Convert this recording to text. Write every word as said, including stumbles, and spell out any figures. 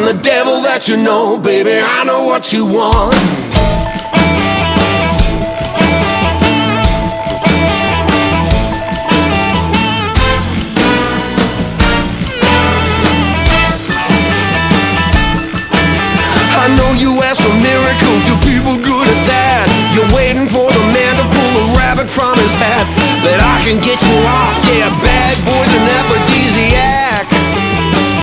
I'm the devil that you know, baby, I know what you want. I know you ask for miracles, you people good at that. You're waiting for the man to pull a rabbit from his hat. But I can get you off, yeah, bad boys are never